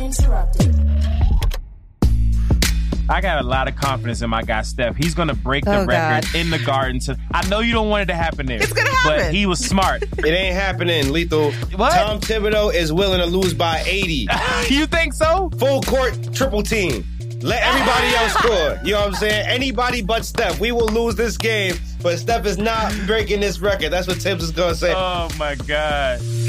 interrupted. I got a lot of confidence in my guy, Steph. He's going to break the record in the Garden. I know you don't want it to happen there. It's going to happen. But he was smart. It ain't happening, Lethal. What? Tom Thibodeau is willing to lose by 80. You think so? Full court, triple team. Let everybody else score. You know what I'm saying? Anybody but Steph. We will lose this game, but Steph is not breaking this record. That's what Tibbs is going to say. Oh, my God.